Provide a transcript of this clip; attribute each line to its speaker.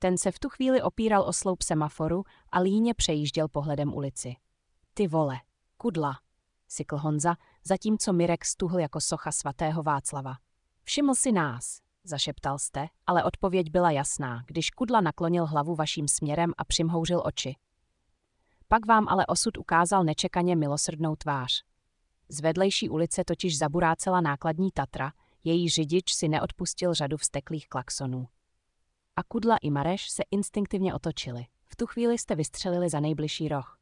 Speaker 1: Ten se v tu chvíli opíral o sloup semaforu a líně přejížděl pohledem ulici. Ty vole, kudla, sykl Honza, zatímco Mirek stuhl jako socha svatého Václava. Všiml si nás, zašeptal jste, ale odpověď byla jasná, když kudla naklonil hlavu vaším směrem a přimhouřil oči. Pak vám ale osud ukázal nečekaně milosrdnou tvář. Z vedlejší ulice totiž zaburácela nákladní Tatra, její řidič si neodpustil řadu vzteklých klaxonů. A Kudla i Mareš se instinktivně otočili. V tu chvíli jste vystřelili za nejbližší roh.